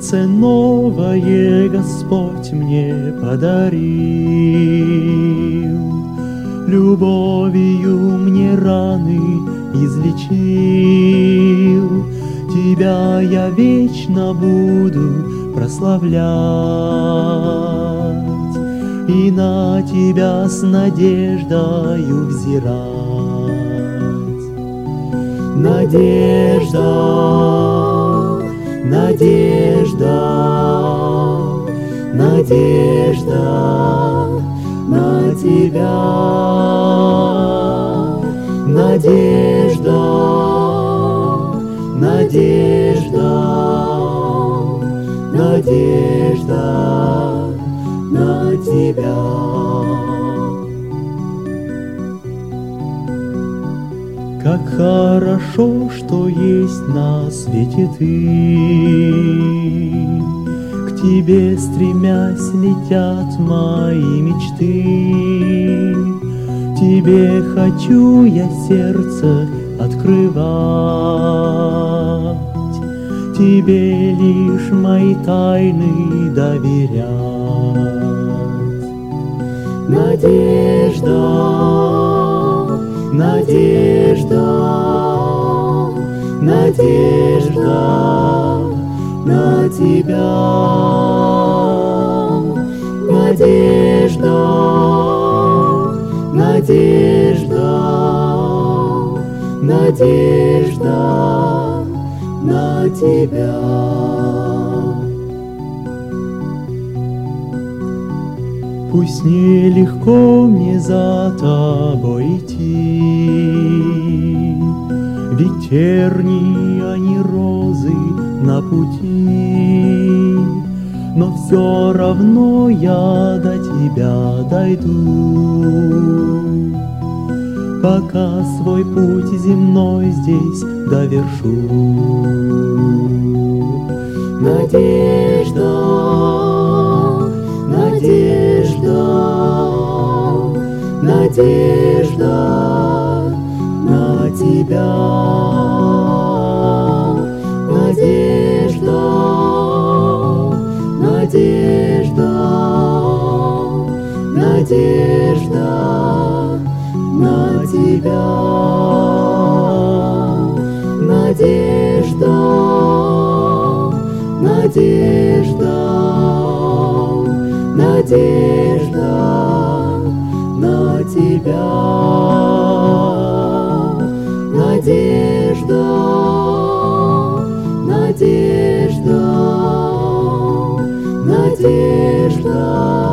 Сердце новое Господь мне подарил, любовью мне раны излечил. Тебя я вечно буду прославлять и на Тебя с надеждою взирать. Надежда, надежда, надежда на Тебя. Надежда, надежда, надежда на Тебя. Как хорошо, что есть на свете Ты, к Тебе стремясь летят мои мечты. Тебе хочу я сердце открывать, Тебе лишь мои тайны доверять. Надежда, надежда, надежда на Тебя. Надежда, надежда, надежда на Тебя. Пусть нелегко мне за Тобой идти, ведь тернии, они розы на пути, но все равно я до Тебя дойду, пока свой путь земной здесь довершу. Надежда, надежда, надежда на Тебя. Надежда, надежда, надежда на Тебя. Надежда, надежда, надежда на Тебя. Надежда, надежда, надежда